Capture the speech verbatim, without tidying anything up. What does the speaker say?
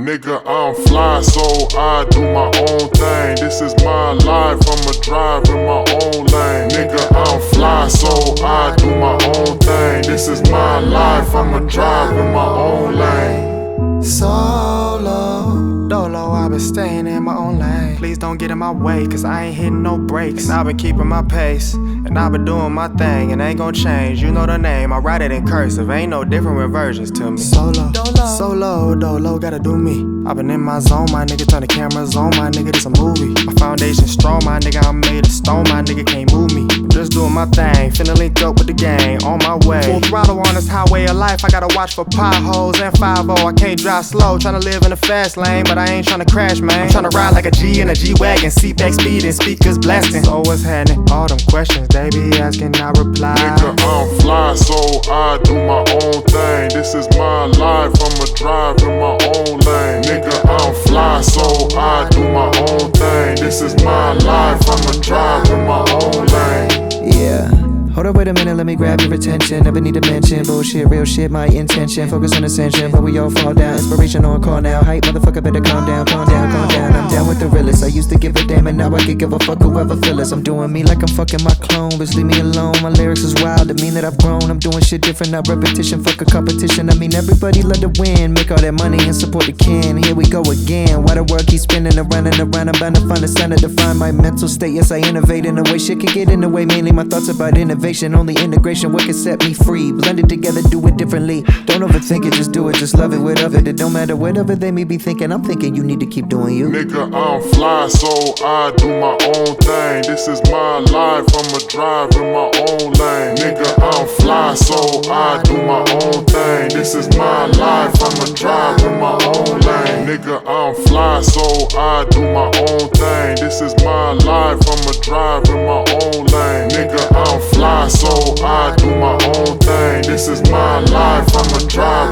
Nigga, I'm fly, so I do my own thing. This is my life, I'ma drive in my own lane. Nigga, I'm fly, so I do my own thing. This is my life, I'ma drive in my own lane. Solo, dolo, I've been staying in my own lane. Please don't get in my way, cause I ain't hitting no brakes. And I've been keeping my pace, and I've been doing my thing, and ain't gon' change. You know the name, I write it in cursive. Ain't no different with versions to me. Solo, dolo, solo, dolo, gotta do me. I've been in my zone, my nigga, turn the cameras on, my nigga, this a movie. My foundation strong, my nigga, I'm made of stone, my nigga can't move me. I'm just doing my thing, finna link up with the gang, on my way. Full throttle on this highway of life, I gotta watch for potholes and five oh. I can't drive slow, tryna live in the fast lane, but I ain't tryna crash, man. I'm tryna ride like a G in a G-Wagon, seat back speed and speakers blasting. So what's happening? All them questions they be asking, I reply. Nigga, I'm fly, so I do my own thing. This is my life, I'ma drive in my own lane. Nigga, I'm fly, so I do my own thing. This is my life, I'ma drive in my own lane. Yeah. Hold up, wait a minute, let me grab your attention. Never need to mention bullshit, real shit, my intention. Focus on ascension, but we all fall down. Inspiration on call now. Hype, motherfucker, better calm down, calm down, calm down. I'm down with the realest. I used to give a damn, and now I could give a fuck whoever feel us. I'm doing me like I'm fucking my clone. Just leave me alone. My lyrics is wild, I mean that I've grown. I'm doing shit different, not repetition. Fuck a competition. I mean everybody love to win. Make all that money and support the kin. Here we go again. Why the world keeps spinning around and around? I'm bound to find a sign to define my mental state. Yes, I innovate in a way shit can get in the way. Mainly my thoughts about innovation. Only integration, what can set me free? Blend it together, do it differently. Don't overthink it, just do it, just love it, whatever. It don't matter whatever they may be thinking. I'm thinking you need to keep doing you. Nigga, I'm fly, so I do my own thing. This is my life, I'ma drive in my own lane. Nigga, I'm fly, so I do my own thing. This is my life, I'ma drive in my own lane. Nigga, I'm fly, so I do my own thing. This is my life, I'ma drive in my own lane. Nigga, I'm fly, so I do my own thing. This is my life, I'ma drive